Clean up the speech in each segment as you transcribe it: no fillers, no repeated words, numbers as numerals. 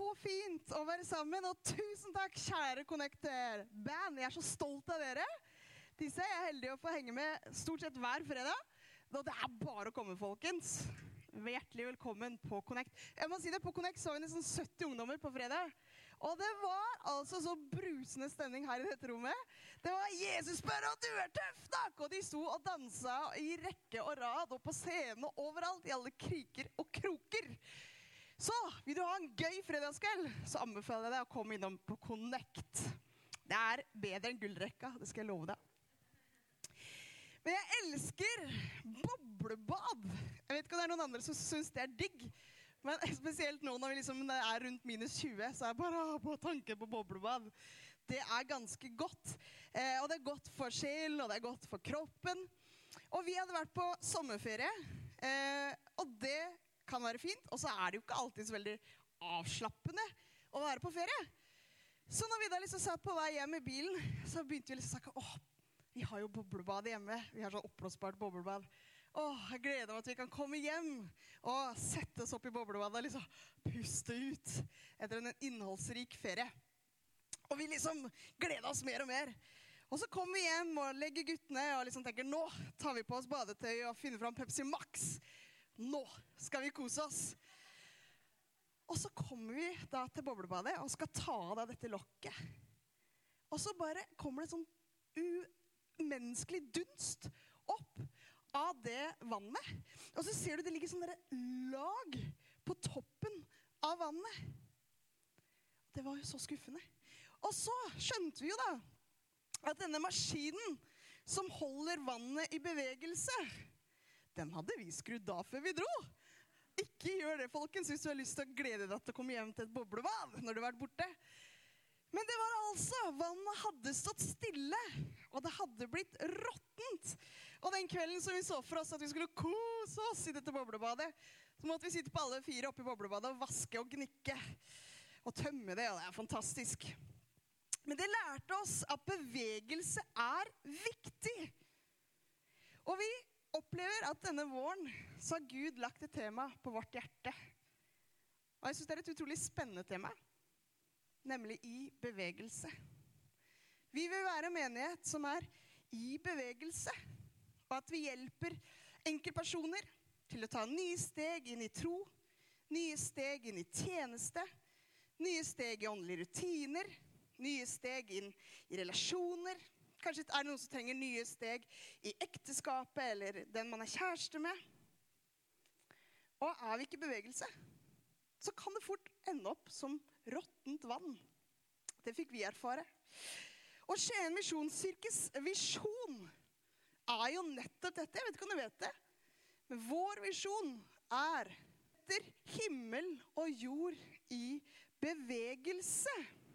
fint å være sammen, og tusen takk, kjære Connecter Band. Jeg så stolt av dere. Disse er jeg heldig å få henge med stort sett hver fredag. Og det bare å komme, folkens. Hjertelig velkommen på Connect. Jeg må si det, på Connect så vi nesten 70 ungdommer på fredag. Og det var altså så brusende stemning her i dette rommet. Det var Jesus spør, og du tøff, takk! Og de sto og danset i rekke og rad, og på scenen og overalt, i alle kriker og kroker. Så, vil du ha en gøy fredagskveld, så anbefaler jeg deg å komme innom på Connect. Det bedre enn gullrekka, det skal jeg love deg. Men jeg elsker boblebad. Jeg vet ikke om det noen andre som synes det digg, men spesielt nå når vi liksom rundt minus 20, så bare på tanke på boblebad. Det ganske godt, og det godt for sjelen, og det godt for kroppen. Og vi hadde vært på sommerferie, og det kan være fint, og så det jo ikke alltid så veldig avslappende å være på ferie. Så når vi da liksom satt på vei hjem i bilen, så begynte vi liksom å snakke, vi har jo boblebad hjemme. Vi har sånn oppblåsbart boblebad. Jeg gleder meg at vi kan komme hjem og sette oss opp i boblebadet og liksom puste ut etter en innholdsrik ferie. Og vi liksom gleder oss mer og mer. Og så kommer vi hjem og legger guttene og liksom tenker, nå tar vi på oss badetøy og finner fram Pepsi Max. Nå skal vi kose oss. Og så kommer vi da til boblebadet og skal ta av dette lokket. Og så bare kommer det sånn umenneskelig dunst opp av det vannet. Og så ser du det ligger sånn der lag på toppen av vannet. Det var jo så skuffende. Og så skjønte vi jo da at denne maskinen som holder vannet i bevegelse, den hadde vi skrudd av før vi dro. Ikke gjør det, folkens, hvis du har lyst til å glede deg til å komme hjem til et boblebad når du har vært borte. Men det var altså, vannet hadde stått stille, og det hadde blitt råttent. Og den kvelden som vi så for oss at vi skulle kose oss i dette boblebadet, så måtte vi sitte på alle fire oppe i boblebadet og vaske og gnikke og tømme det, og det fantastisk. Men det lærte oss at bevegelse viktig. Og vi opplever at denne våren så har Gud lagt et tema på vårt hjerte. Og jeg synes det et utrolig spennende tema, nemlig i bevegelse. Vi vil være en menighet som i bevegelse, og at vi hjelper enkeltpersoner til å ta nye steg inn i tro, nye steg inn i tjeneste, nye steg i åndelige rutiner, nye steg inn i relasjoner. Kanskje det noen som trenger nye steg i ekteskapet, eller den man kjæreste med. Og vi ikke i bevegelse, så kan det fort ende opp som råttent vann. Det fikk vi erfare. Og Skien Misjonskirkes visjon jo nettopp dette. Jeg vet ikke om du vet det. Men vår visjon etter himmel og jord i bevegelse.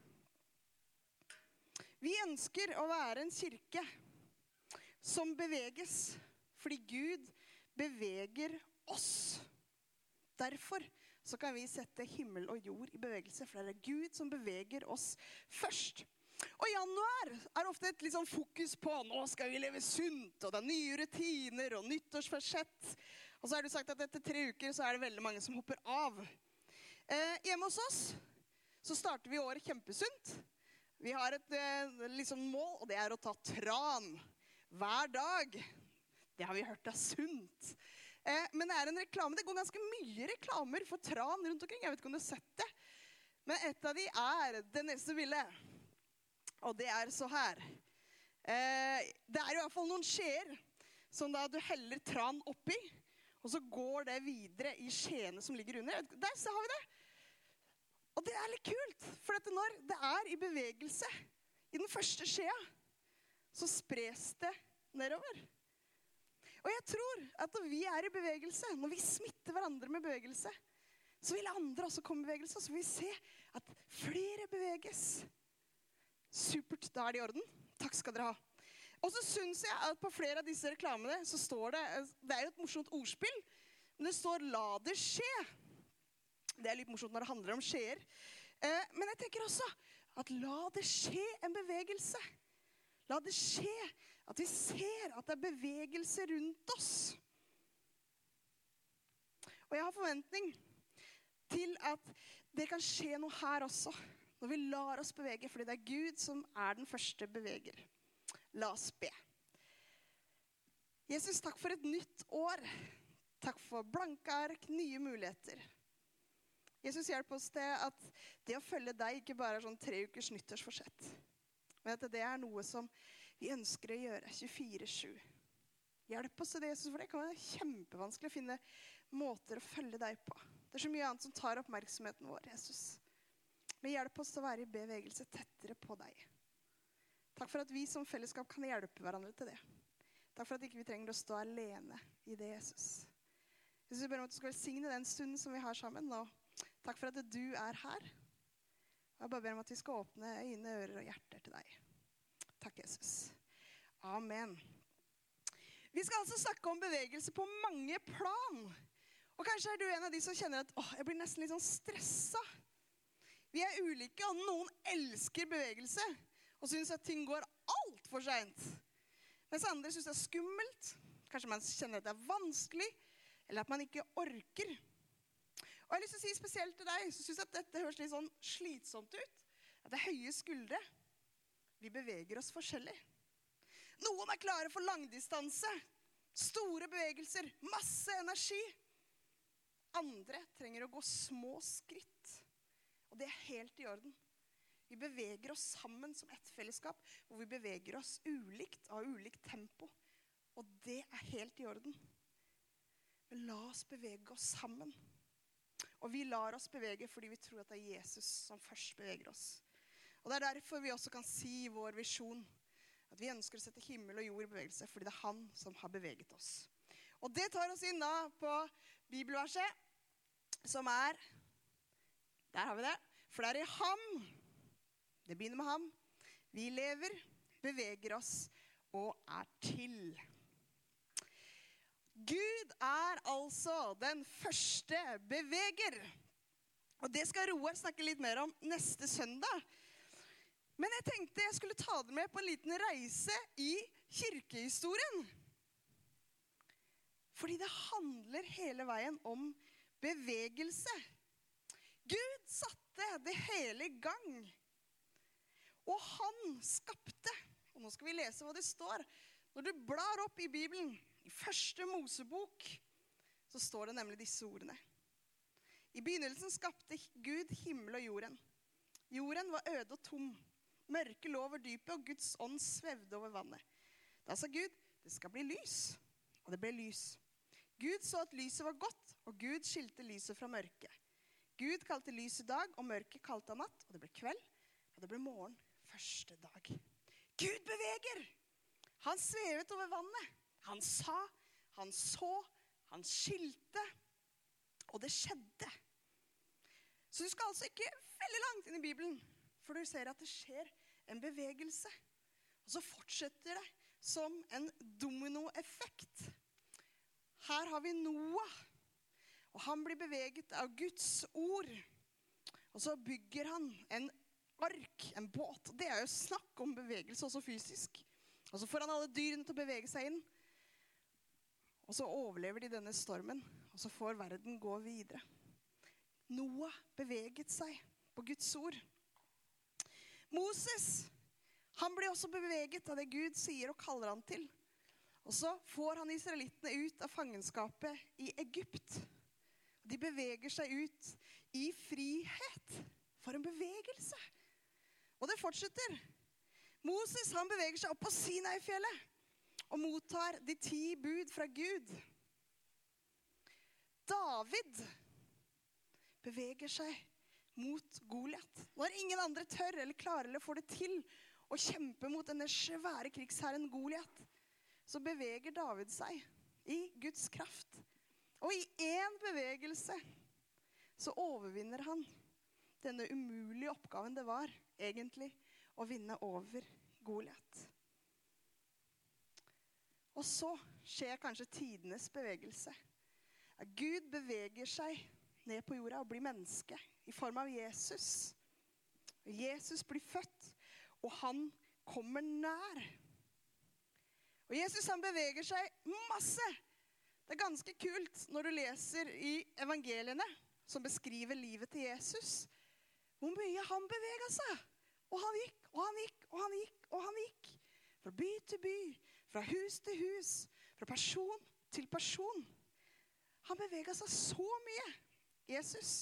Vi ønsker å være en kirke som beveges, fordi Gud beveger oss. Derfor så kan vi sette himmel og jord i bevegelse, for det Gud som beveger oss først. Og januar ofte et litt sånn fokus på, nå skal vi leve sunt, og det nye rutiner og nyttårsforsett. Og så har du sagt at etter 3 uker så det veldig mange som hopper av. Hjemme hos oss så starter vi året kjempesunt. Vi har et liksom mål, og det å ta tran hver dag. Det har vi hørt sunt. Men det en reklame, det går ganske mye reklamer for tran rundt omkring. Jeg vet ikke om du har sett det. Men et av de det neste bildet. Og det så her. Det i hvert fall noen skjeer som da du heller tran oppi, og så går det videre i skjeene som ligger under. Der så har vi det. Og det litt kult, for dette når det i bevegelse, i den første skjea, så spres det nedover. Og jeg tror at når vi i bevegelse, når vi smitter hverandre med bevegelse, så vil andre også komme i bevegelse, og så vil vi se at flere beveges. Supert, da det i orden. Takk skal dere ha. Og så synes jeg at på flere av disse reklamene så står det jo et morsomt ordspill, men det står «la det skje». Det litt morsomt når det handler om skjeer. Men jeg tenker også at la det skje en bevegelse. La det skje at vi ser at det bevegelse rundt oss. Og jeg har forventning til at det kan skje noe her også, når vi lar oss bevege, fordi det Gud som den første beveger. La oss be. Jesus, takk for et nytt år. Takk for blanke ark, nye muligheter. Jesus, hjelp oss til at det å følge deg ikke bare sånn 3 ukers nyttårsforsett, men at det noe som vi ønsker å gjøre 24/7. Hjelp oss til det, Jesus, for det kan være kjempevanskelig å finne måter å følge deg på. Det så mye annet som tar oppmerksomheten vår, Jesus. Men hjelp oss til å være i bevegelse tettere på deg. Takk for at vi som fellesskap kan hjelpe hverandre til det. Takk for at ikke vi trenger å stå alene i det, Jesus. Jesus, jeg ber om at du skal velsigne den stunden som vi har sammen nå. Takk for at du her. Og jeg bare ber om at vi skal åpne øyne, ører og hjerter til deg. Takk, Jesus. Amen. Vi skal altså snakke om bevegelse på mange plan. Og kanskje du en av de som kjenner at jeg blir nesten litt sånn stresset. Vi ulike, og noen elsker bevegelse, og synes at ting går alt for sent. Mens andre synes det skummelt. Kanskje man kjenner at det vanskelig, eller at man ikke orker. Og jeg har lyst til å si spesielt til deg, som synes at dette høres litt sånn slitsomt ut. At det høye skuldre. Vi beveger oss forskjellig. Noen klare for langdistanse. Store bevegelser, masse energi. Andre trenger å gå små skritt. Og det helt i orden. Vi beveger oss sammen som et fellesskap, hvor vi beveger oss ulikt, av ulikt tempo. Og det helt i orden. Men la oss bevege oss sammen. Og vi lar oss bevege fordi vi tror at det Jesus som først beveger oss. Og det derfor vi også kan si i vår visjon at vi ønsker å sette himmel og jord i bevegelse, fordi det han som har beveget oss. Og det tar oss inn da på bibelverset, som der har vi det. For det i ham, det begynner med ham, vi lever, beveger oss og til. Gud altså den første beveger. Og det skal Roar snakke litt mer om neste søndag. Men jeg tenkte jeg skulle ta det med på en liten reise i kirkehistorien. Fordi det handler hele veien om bevegelse. Gud satte det hele i gang. Og han skapte. Og nå skal vi lese hva det står. Når du blar opp i Bibelen, i første Mosebok, så står det nemlig disse ordene. I begynnelsen skapte Gud himmel og jorden. Jorden var øde og tom. Mørke lå over dypet, og Guds ånd svevde over vannet. Da sa Gud, det skal bli lys. Og det ble lys. Gud så at lyset var godt, og Gud skilte lyset fra mørket. Gud kalte lyset dag, og mørket kalte han natt, og det ble kveld, og det ble morgen første dag. Gud beveger! Han svevet over vannet. Han sa, han så, han skilte, og det skjedde. Så du skal altså ikke veldig langt inn i Bibelen, for du ser at det skjer en bevegelse. Og så fortsetter det som en dominoeffekt. Her har vi Noah, og han blir beveget av Guds ord. Og så bygger han en ark, en båt. Det jo snakk om bevegelse, også fysisk. Og så får han alle dyrene til å bevege seg inn. Og så overlever de denne stormen, og så får verden gå videre. Noah beveget seg på Guds ord. Moses, han blir også beveget av det Gud sier og kaller han til. Og så får han israelittene ut av fangenskapet i Egypt. De beveger seg ut i frihet. For en bevegelse. Og det fortsetter. Moses, han beveger seg opp på Sinai-fjellet og mottar de 10 bud fra Gud. David beveger seg mot Goliat. Når ingen andre tør eller klarer eller får det til å kjempe mot denne svære krigsherren Goliat, så beveger David seg i Guds kraft. Og i en bevegelse så overvinner han denne umulige oppgaven det var egentlig å vinne over Goliat. Og så skjer kanskje tidenes bevegelse. Gud beveger seg ned på jorda og blir menneske i form av Jesus. Jesus blir født, og han kommer nær. Og Jesus, han beveger seg masse. Det ganske kult når du leser i evangeliene, som beskriver livet til Jesus, hvor mye han beveget seg. Og han gikk, og han gikk, og han gikk, og han gikk. Fra by til by, fra hus til hus, fra person til person. Han beveget seg så mye, Jesus.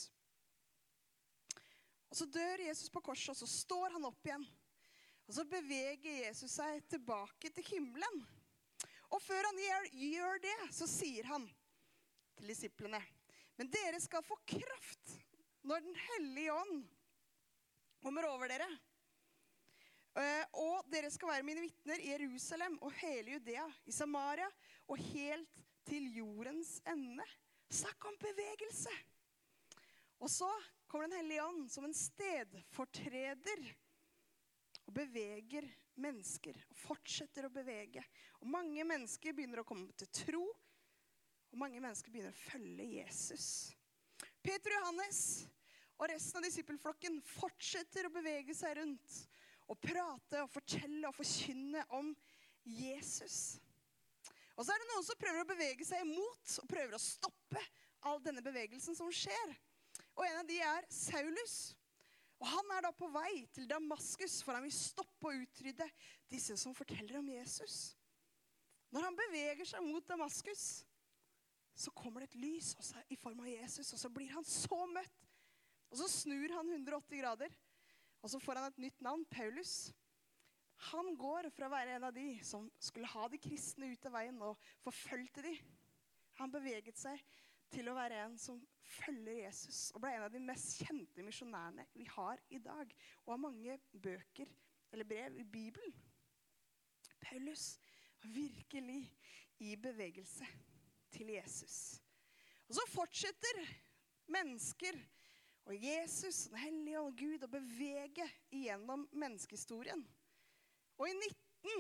Og så dør Jesus på korset, og så står han opp igjen. Og så beveger Jesus seg tilbake til himmelen. Og før han gjør det, så sier han til disiplene, men dere skal få kraft når den hellige ånd kommer over dere. Og dere skal være mine vitner i Jerusalem og hele Judea, i Samaria og helt til jordens ende. Snakk om bevegelse. Og så kommer den hellige ånd som en stedfortreder og beveger mennesker og fortsetter å bevege. Og mange mennesker begynner å komme til tro, og mange mennesker begynner å følge Jesus. Peter og Johannes og resten av disippelflokken fortsetter å bevege seg rundt og prate og fortelle og forkynne om Jesus. Og så er det noen som prøver å bevege seg imot og prøver å stoppe all denne bevegelsen som skjer. Og en av de er Saulus. Og han er da på vei til Damaskus for han vil stoppe og utrydde disse som forteller om Jesus. Når han beveger seg mot Damaskus, så kommer det et lys også i form av Jesus, og så blir han så møtt. Og så snur han 180 grader, og så får han et nytt navn, Paulus. Han går fra å være en av de som skulle ha de kristne ut av veien og forfølgte de. Han beveget seg til å være en som følger Jesus, og ble en av de mest kjente misjonærene vi har i dag, og har mange bøker eller brev i Bibelen. Paulus var virkelig i bevegelse til Jesus. Og så fortsetter mennesker og Jesus, den hellige og Gud, å bevege igjennom menneskehistorien. Og i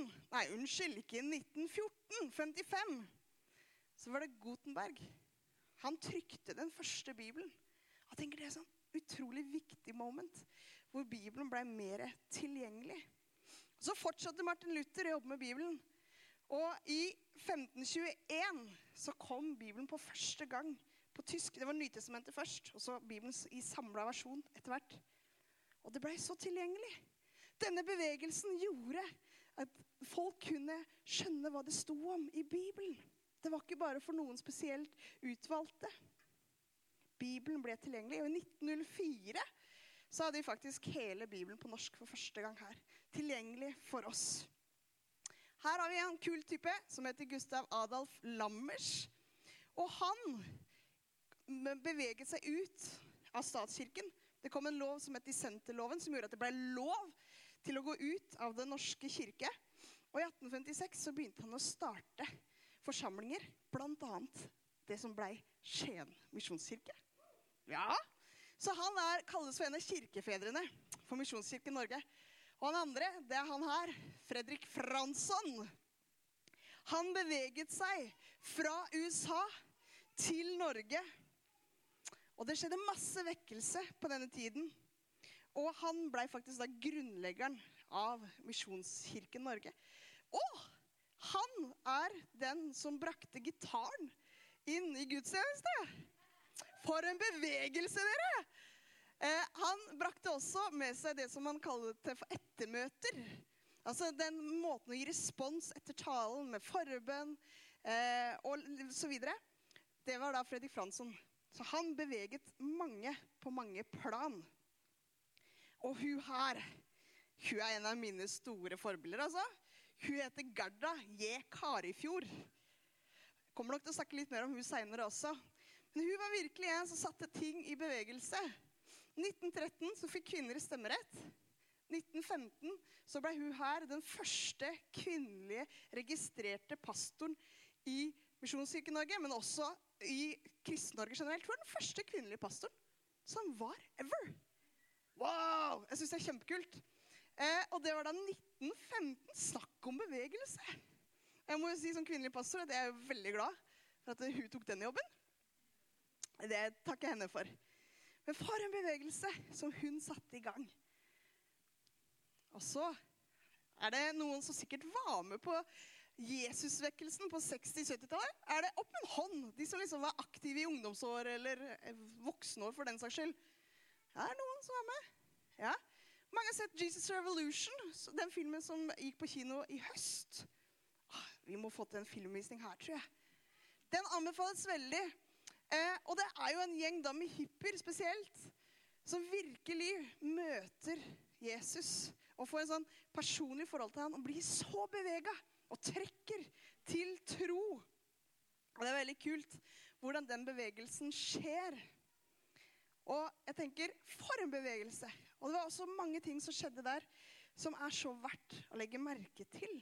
1914, så var det Gutenberg. Han trykte den første Bibelen. Jeg tenker det er sånn utrolig viktig moment, hvor Bibelen ble mer tilgjengelig. Så fortsatte Martin Luther å jobbe med Bibelen. Og i 1521 så kom Bibelen på første gang på tysk. Det var Nytestamentet først, og så Bibelen i samlet versjon etter hvert. Og det ble så tilgjengelig. Denne bevegelsen gjorde at folk kunne skjønne hva det stod om i Bibelen. Det var ikke bare for noen spesielt utvalgte. Bibelen ble tilgjengelig, og i 1904 så hadde de faktisk hele Bibelen på norsk for første gang her. Tilgjengelig for oss. Her har vi en kul type som heter Gustav Adolf Lammers. Og han beveget seg ut av statskirken. Det kom en lov som het dissenterloven, som gjorde at det ble lov til å gå ut av den norske kirke. Og i 1856 så begynte han å starte forsamlinger, blant annet det som ble Skien misjonskirke. Ja, så han kalles for en av kirkefedrene for Misjonskirken Norge. Og han andre, det er han her, Fredrik Fransson. Han beveget seg fra USA til Norge. Og det skjedde masse vekkelse på denne tiden. Og han ble faktisk da grunnleggeren av Misjonskirken Norge. Og han er den som brakte gitaren inn i gudstjeneste. For en bevegelse, dere! Han brakte også med seg det som han kalte for ettermøter. Altså den måten å gi respons etter talen med forbønn og så videre. Det var da Fredrik Fransson. Så han beveget mange på mange plan. Og hun her, hun er en av mine store forbilder, altså. Hun heter Gerda J. Karifjord. Kommer nok til å snakke litt mer om hun senere også. Men hun var virkelig en som satte ting i bevegelse. 1913 så fikk kvinner stemmerett. 1915 så ble hun her den første kvinnelige registrerte pastoren i Misjonskirken Norge, men også i Kristen-Norge generelt. Hun var den første kvinnelige pastoren som var ever. Wow! Jeg synes det er kjempekult. Og det var da 1915. Snakk om bevegelse. Jeg må jo si som kvinnelig pastor at jeg er veldig glad for at hun tok den jobben. Det takker jeg henne for. Men for en bevegelse som hun satte i gang. Og så er det noen som sikkert var med på Jesusvekkelsen på 60-70-tallet? Er det opp en hånd? De som liksom var aktive i ungdomsår eller voksenår for den saks skyld. Ja, det er noen som var med. Ja. Mange har sett Jesus Revolution, den filmen som gikk på kino i høst. Vi må få til en filmvisning her, tror jeg. Den anbefales veldig. Og det er jo en gjeng da med hippier spesielt, som virkelig møter Jesus og får en sånn personlig forhold til han og blir så beveget og trekker til tro. Og det er veldig kult hvordan den bevegelsen skjer. Og jeg tenker, for en bevegelse. Og det var også mange ting som skjedde der som er så verdt å legge merke til.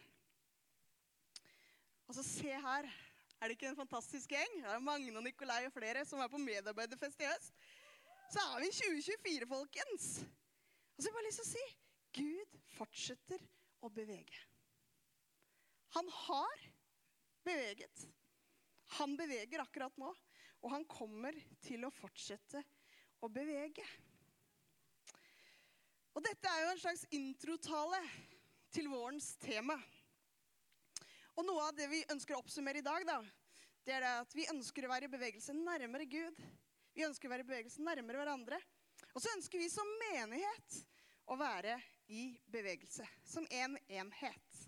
Og så se her, er det ikke en fantastisk gjeng? Det er Magne og Nikolai og flere som er på medarbeiderfest i høst. Så er vi i 2024, folkens. Og så har jeg bare lyst til å si, Gud fortsetter å bevege. Han har beveget. Han beveger akkurat nå, og han kommer til å fortsette å bevege. Og dette er jo en slags introtale til vårens tema. Og noe av det vi ønsker å oppsummere i dag, da, det er det at vi ønsker å være i bevegelse nærmere Gud. Vi ønsker å være i bevegelse nærmere hverandre. Og så ønsker vi som menighet å være i bevegelse, som en enhet.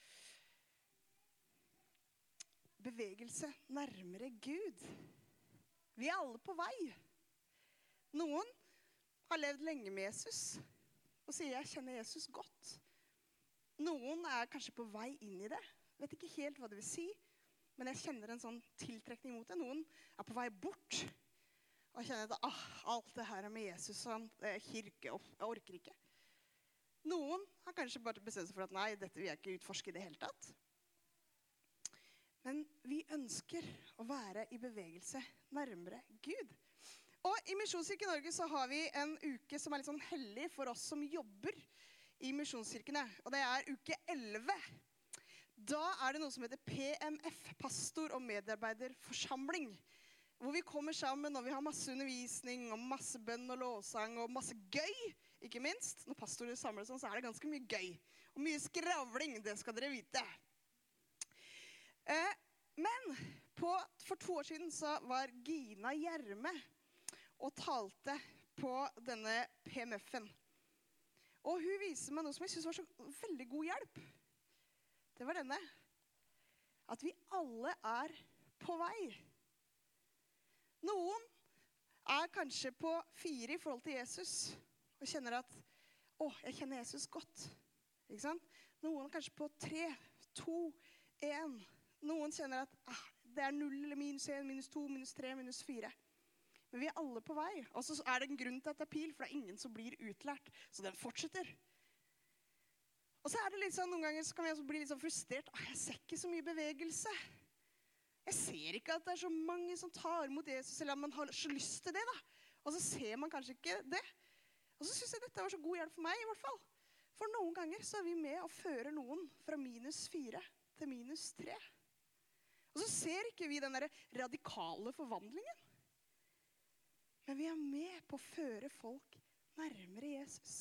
Bevegelse nærmere Gud. Vi er alle på vei. Noen har levd lenge med Jesus og sier jeg kjenner Jesus godt. Noen er kanskje på vei inn i det. Vet ikke helt hva det vil si, men jeg kjenner en sånn tiltrekning mot det. Noen er på vei bort og kjenner at alt det her med Jesus og kirke, jeg orker ikke. Noen har kanskje bare bestemt seg for at nei, dette vil jeg ikke utforske i det hele tatt. Men vi ønsker å være i bevegelse nærmere Gud. Og i Misjonskirken Norge så har vi en uke som er litt sånn hellig for oss som jobber i misjonskirkene. Og det er uke 11. Da er det noe som heter PMF, pastor- og medarbeiderforsamling. Hvor vi kommer sammen og vi har masse undervisning og masse bønn og lovsang og masse gøy. Ikke minst, når pastorer samler sånn, så er det ganske mye gøy. Og mye skravling, det skal dere vite. Men for 2 år siden så var Gina Gjerme og talte på denne PMF-en. Og hun viser meg noe som jeg synes var så veldig god hjelp. Det var denne. At vi alle er på vei. Noen er kanskje på 4 i forhold til Jesus og kjenner at, jeg kjenner Jesus godt. Ikke sant? Noen er kanskje på 3, 2, 1. Noen kjenner at det er 0 eller minus 1, minus 2, minus 3, minus 4. Men vi er alle på vei. Og så er det en grunn til at det er pil, for det er ingen som blir utlært. Så den fortsetter. Og så er det litt sånn, noen ganger så kan vi også bli litt sånn frustrert. Jeg ser ikke så mye bevegelse. Jeg ser ikke at det er så mange som tar imot Jesus, eller at man har så lyst til det da. Og så ser man kanskje ikke det. Og så synes jeg dette var så god hjelp for meg i hvert fall. For noen ganger så er vi med og fører noen fra minus 4 til minus 3. Og så ser ikke vi den der radikale forvandlingen. Men vi er med på å føre folk nærmere Jesus.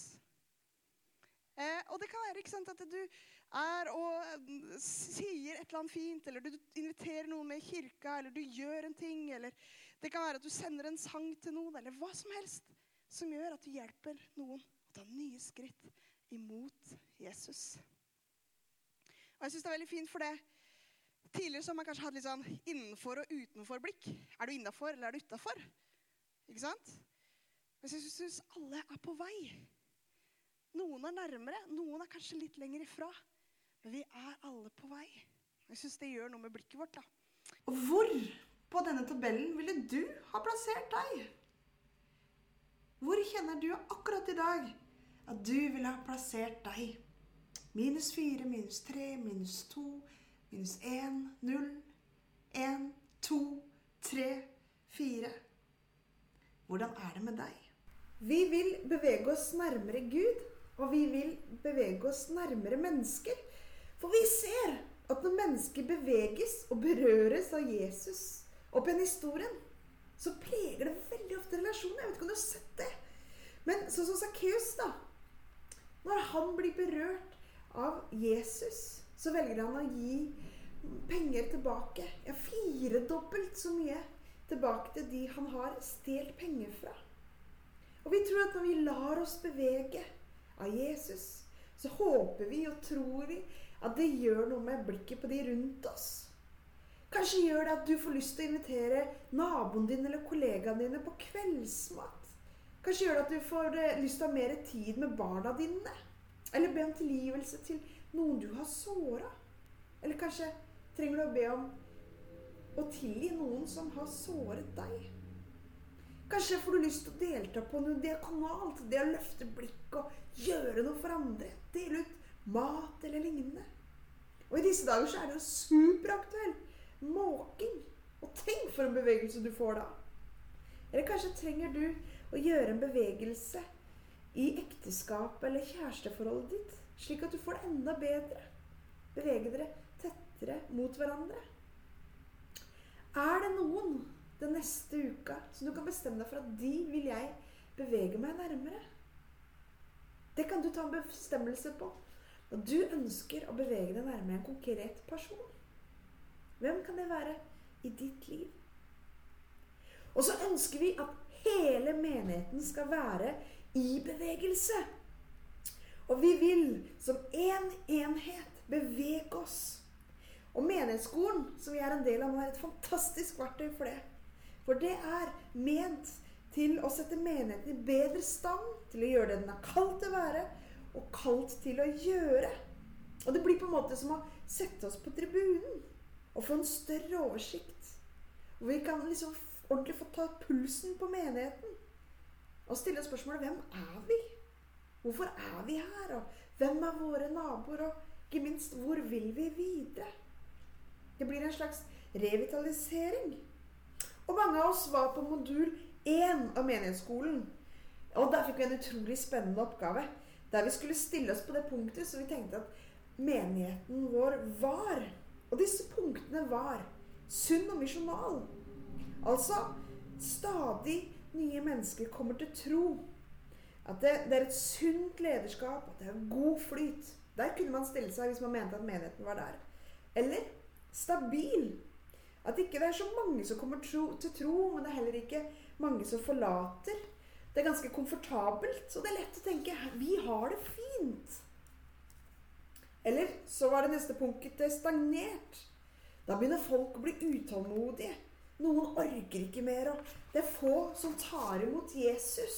Og det kan være ikke sant, at du er og sier et eller annet fint, eller du inviterer noen med i kirka, eller du gjør en ting, eller det kan være at du sender en sang til noen, eller hva som helst som gjør at du hjelper noen å ta nye skritt imot Jesus. Og jeg synes det er veldig fint for det. Tidligere så har man kanskje hatt litt sånn innenfor og utenfor blikk. Er du innenfor eller er du utenfor? Ikke sant? Men jeg synes alle er på vei. Noen er nærmere, noen er kanskje litt lenger ifra. Men vi er alle på vei. Jeg synes det gjør noe med blikket vårt da. Og hvor på denne tabellen ville du ha plassert deg? Hvor kjenner du akkurat i dag at du ville ha plassert deg? Minus 4, minus 3, minus 2, minus 1, 0, 1, 2, 3, 4. Hvordan er det med deg? Vi vil bevege oss nærmere Gud, og vi vil bevege oss nærmere mennesker. For vi ser at når mennesker beveges og berøres av Jesus opp i historien, så preger det veldig ofte relasjonen. Jeg vet ikke om du har sett det. Men sånn som Zacchaeus da, når han blir berørt av Jesus, så velger han å gi penger tilbake. Ja, 4-dobbelt så mye tilbake til de han har stjelt penger fra. Og vi tror at når vi lar oss bevege av Jesus, så håper vi og tror vi at det gjør noe med blikket på de rundt oss. Kanskje gjør det at du får lyst til å invitere naboen din eller kollegaene dine på kveldsmat. Kanskje gjør det at du får lyst til å ha mer tid med barna dine. Eller be om tilgivelse til noen du har såret. Eller kanskje trenger du å be om å tilgi noen som har såret deg. Kanskje får du lyst til å delta på noe diakonalt, det å løfte blikk og gjøre noe for andre. Dele ut mat eller lignende. Og i disse dager så det jo superaktuelt. Måking. Og tenk for en bevegelse du får da. Eller kanskje trenger du å gjøre en bevegelse i ekteskap eller kjæresteforholdet ditt, slik at du får det enda bedre. Bevege dere tettere mot hverandre. Det noen den neste uka som du kan bestemme deg for at de vil jeg bevege meg nærmere? Det kan du ta en bestemmelse på. Når du ønsker å bevege deg nærmere en konkret person. Hvem kan det være i ditt liv? Og så ønsker vi at hele menigheten skal være i bevegelse. Og vi vil som en enhet bevege oss. Og menighetsskolen, som vi en del av, er et fantastisk verktøy for det. For det ment til å sette menigheten i bedre stand, til å gjøre det den kalt til å være, og kalt til å gjøre. Og det blir på en måte som å sette oss på tribunen, og få en større oversikt. Og vi kan liksom ordentlig få ta pulsen på menigheten, og stille spørsmålet, hvem vi? Hvorfor vi her? Og hvem våre naboer? Og ikke minst, hvor vil vi videre? Det blir en slags revitalisering. Og mange av oss var på modul 1 av menighetsskolen. Og der fikk vi en utrolig spennende oppgave, der vi skulle stille oss på det punktet, så vi tenkte at menigheten vår var. Og disse punktene var sunn og misjonal. Altså, stadig nye mennesker kommer til tro. At det et sunt lederskap, at det god flyt. Der kunne man stille seg hvis man mente at menigheten var der. Eller stabil. At ikke det så mange som kommer til tro, men det heller ikke mange som forlater. Det ganske komfortabelt, og det lett å tenke, vi har det fint. Eller så var det neste punktet stagnert. Da begynner folk å bli utålmodige. Noen orker ikke mer, og det få som tar imot Jesus.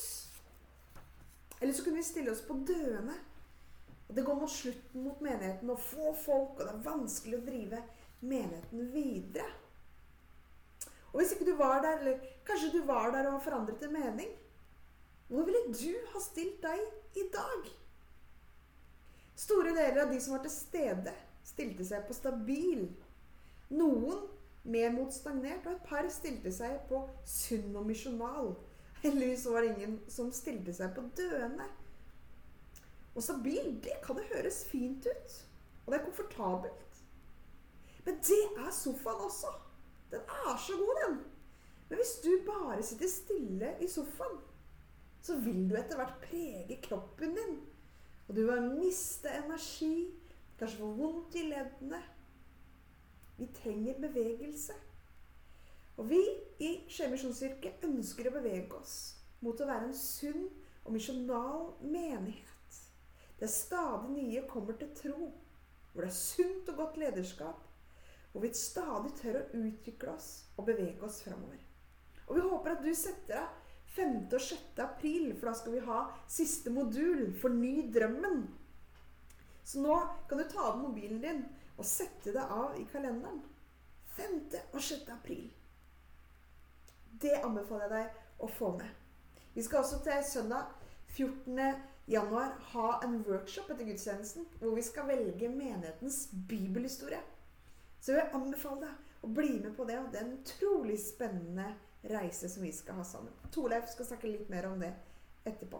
Eller så kunne vi stille oss på døende. Og det går mot slutten mot menigheten, og få folk, og det vanskelig å drive menigheten videre. Og hvis ikke du var der, eller kanskje du var der og har forandret en mening, hvor ville du ha stilt deg i dag? Store deler av de som var til stede stilte seg på stabil. Noen mer mot stagnert, og et par stilte seg på sunn og misjonal. Heldigvis var det ingen som stilte seg på døende. Og stabil, det kan det høres fint ut. Og det komfortabelt. Men det sofaen også. Den så god, den. Men hvis du bare sitter stille i sofaen, så vil du etter hvert prege kroppen din. Og du vil miste energi, kanskje få vondt i leddene. Vi trenger bevegelse. Og vi i Skien Misjonskirke ønsker å bevege oss mot å være en sunn og misjonal menighet. Der stadig nye kommer til tro, hvor det sunt og godt lederskap, hvor vi stadig tør å utvikle oss og bevege oss fremover. Og vi håper at du setter deg 5. og 6. april, for da skal vi ha siste modul, Forny drømmen. Så nå kan du ta av mobilen din og sette det av i kalenderen. 5. og 6. april. Det anbefaler jeg deg å få med. Vi skal også til søndag 14. januar ha en workshop etter gudstjenesten, hvor vi skal velge menighetens bibelhistorie. Så jeg vil anbefale deg å bli med på det, og det en utrolig spennende reise som vi skal ha sammen. Torleif skal snakke litt mer om det etterpå.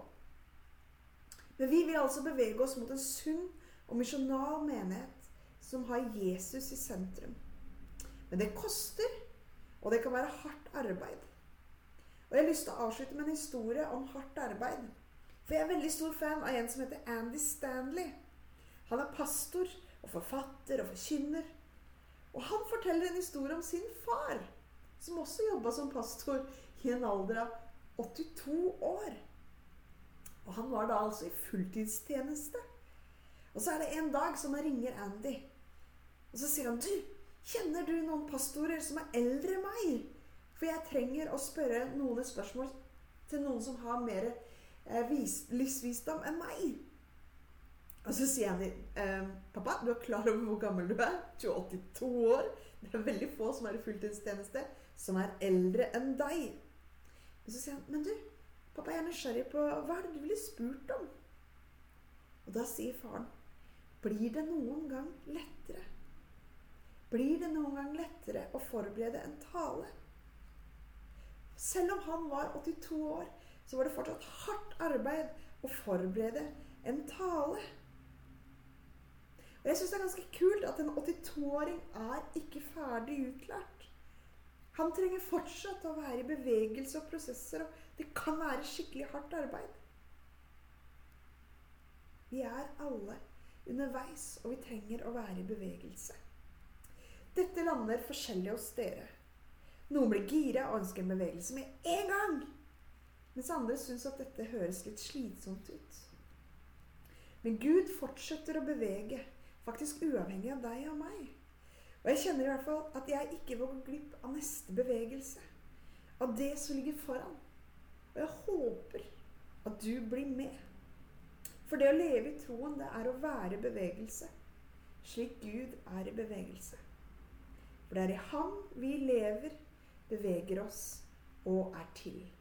Men vi vil altså bevege oss mot en sunn og misjonal menighet som har Jesus i sentrum. Men det koster, og det kan være hardt arbeid. Og jeg har lyst til å avslutte med en historie om hardt arbeid. For jeg veldig stor fan av en som heter Andy Stanley. Han pastor og forfatter og forkynner. Og han forteller en historie om sin far, som også jobbet som pastor i en alder av 82 år. Og han var da altså i fulltidstjeneste. Og så det en dag som han ringer Andy. Og så sier han, kjenner du noen pastorer som eldre enn meg? For jeg trenger å spørre noen spørsmål til noen som har mer livsvisdom enn meg. Og så sier han, pappa, du klar over hvor gammel du er? Du 82 år. Det veldig få som i fulltidstjeneste, som eldre enn deg. Og så sier han, men du, pappa, jeg nysgjerrig på, hva det du ville spurt om? Og da sier faren, blir det noen gang lettere? Blir det noen gang lettere å forberede en tale? Selv om han var 82 år, så var det fortsatt hardt arbeid å forberede en tale. Og jeg synes det ganske kult at en 82-åring ikke ferdig utlært. Han trenger fortsatt å være i bevegelse og prosesser, og det kan være skikkelig hardt arbeid. Vi alle underveis, og vi trenger å være i bevegelse. Dette lander forskjellig hos dere. Noen blir gira og ønsker en bevegelse med en gang, mens andre synes at dette høres litt slitsomt ut. Men Gud fortsetter å bevege, faktisk uavhengig av deg og meg. Og jeg kjenner i hvert fall at jeg ikke vil gå glipp av neste bevegelse, av det som ligger foran. Og jeg håper at du blir med. For det å leve i troen, det å være i bevegelse, slik Gud i bevegelse. For det i ham vi lever, beveger oss og til.